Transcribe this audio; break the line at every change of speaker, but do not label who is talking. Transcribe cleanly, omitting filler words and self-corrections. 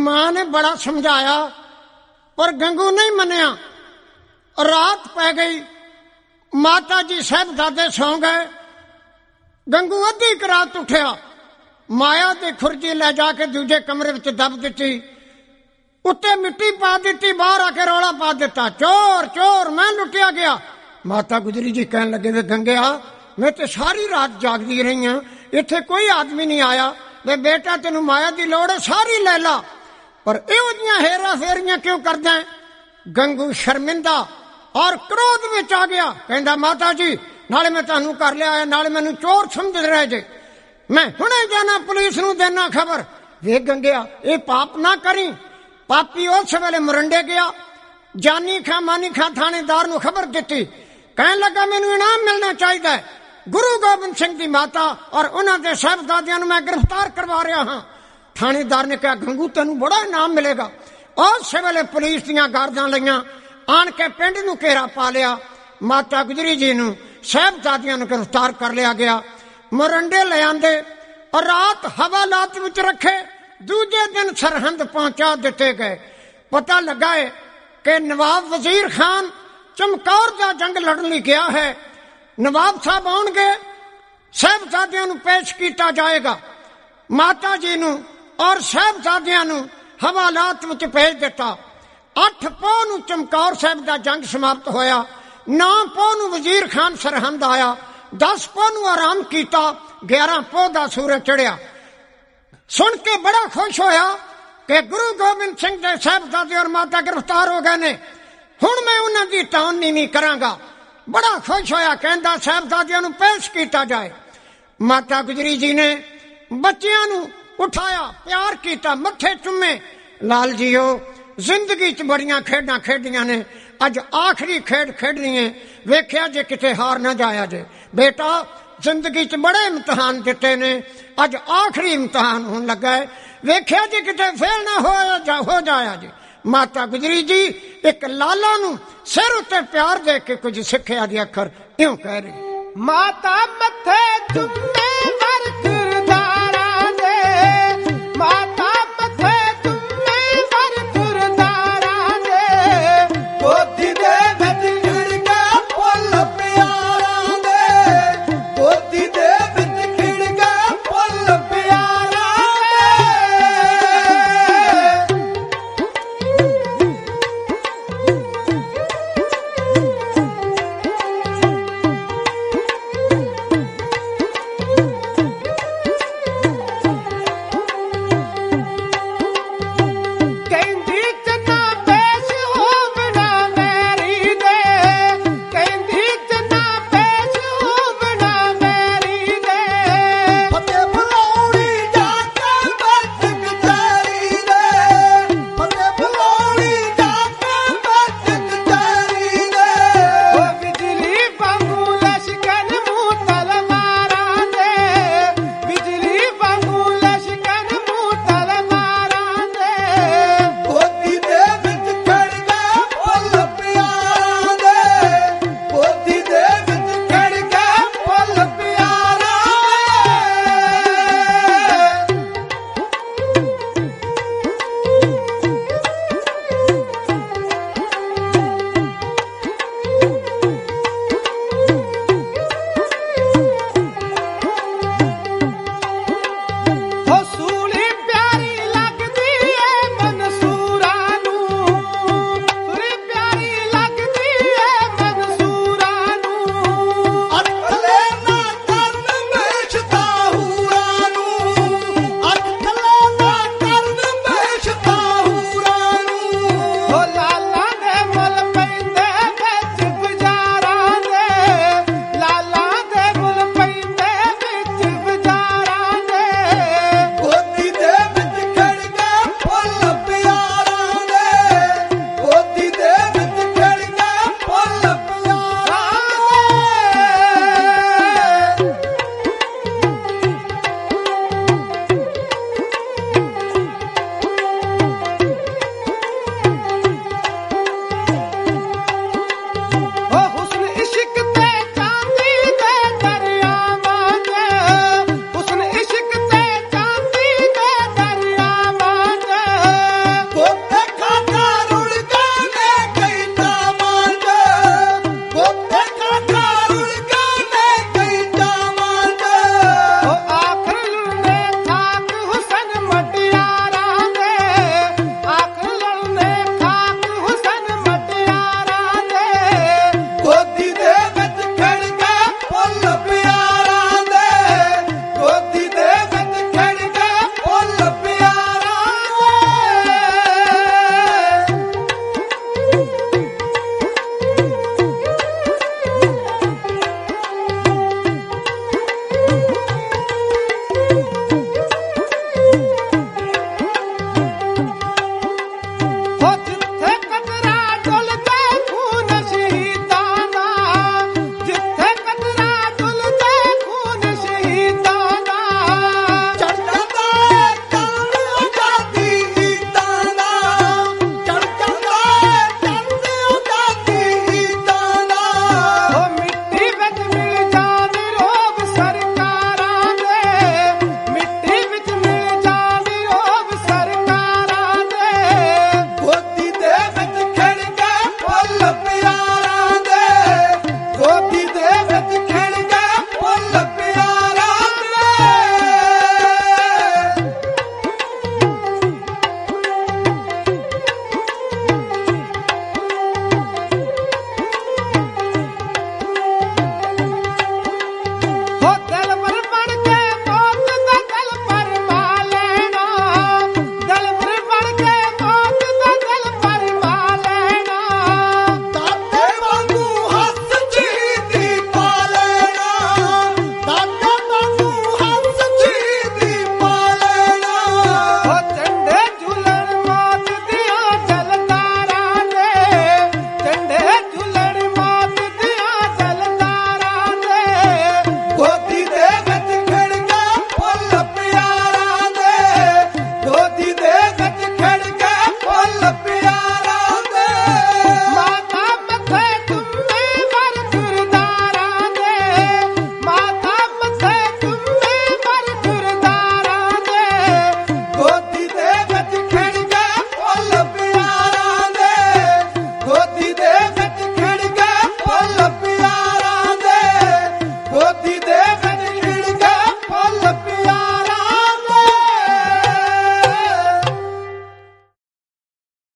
मां ने बड़ा समझाया पर गंगू नहीं मनिया। रात पै गई, माता जी साहबजादे सौ गए। गंगू अद्धी क रात उठिया, माया दी खुरजी ले जाके दूजे कमरे विच दब दिती, उत्ते मिट्टी पा दी, बाहर आके रौला पा दिता, चोर चोर मैं लुटिया गया। माता गुजरी जी कहन लगे वे गंगया मैं तो सारी रात जागदी रही हां, इत्थे कोई आदमी नहीं आया। वे बेटा तेनू माया दी लोड़ है, सारी ले ला, पर इहो जिहियां हेरा फेरियां क्यों करदा है? गंगू शर्मिंदा और क्रोध विच आ गया, कहंदा माता जी नाले मैं तुहानू कर लिया, नाले मैनू चोर समझ रहे जे, मैं हुणे जाना पुलिस नू देना खबर। वे गंगया ये पाप ना करी। पापी उस वेले मुरंडे गया, जानी खा मानी खा थानेदार नू खबर दिती, कहन लगा मैनू इनाम मिलना चाहिए। गुरु गोबिंद सिंह दी माता और उन्हां दे साहबजादियां नू मैं गिरफ्तार करवा रहा हां। थानेदार ने कहा गंगू तेनू बड़ा इनाम मिलेगा। उस वेले पुलिस दीयां गार्डां लईयां, आन के पिंड नू घेरा पा लिया। माता गुजरी जी नू साहबजादियां नू गिरफ्तार कर लिया गया, मुरंडे ले आंदे और रात हवालात विच रखे। दूजे दिन सरहंद पहुंचा दिते गए। पता लगा है कि नवाब वजीर खान चमकौर का जंग लड़ने गया है। नवाब साहब आउणगे, साहबजादियां नू पेश किया जाएगा। माता जी नू और साहबजादियां नू हवालात विच भेज दिता। 8 पौह नू चमकौर साहब का जंग समाप्त होया। 9 पौह नू वजीर खान सरहंद आया। 10 पौह नू आराम किया। 11 पौह का सूरज चढ़िया। सुन के बड़ा खुश होया कि गुरु गोबिंद सिंह के साहबजादे और माता गिरफ्तार हो गए ने, हुण मैं उन्हां दी टाउनी नहीं करांगा। बड़ा खुश होया, कहंदा साहबजादियां नू पेश किया जाए। माता गुजरी जी ने बच्चियां नू उठाया, प्यार किया, मत्थे चुमे। लाल जीओ जिंदगी च बड़ियां खेडां खेडियां ने, अज आखिरी खेड खेडनी है, वेख्या जे किते हार ना जाया जे। बेटा जिंदगी च बड़े इम्तिहान दिते ने, अज आखिरी इम्तिहान होने लगा है, वेख्या जे किते फेल ना हो जाया जे। माता गुजरी जी एक लाला नू सिर उत्ते प्यार दे के कुछ सिक्ख्या दी अखर इउं कह रही,
माता मथे चुमे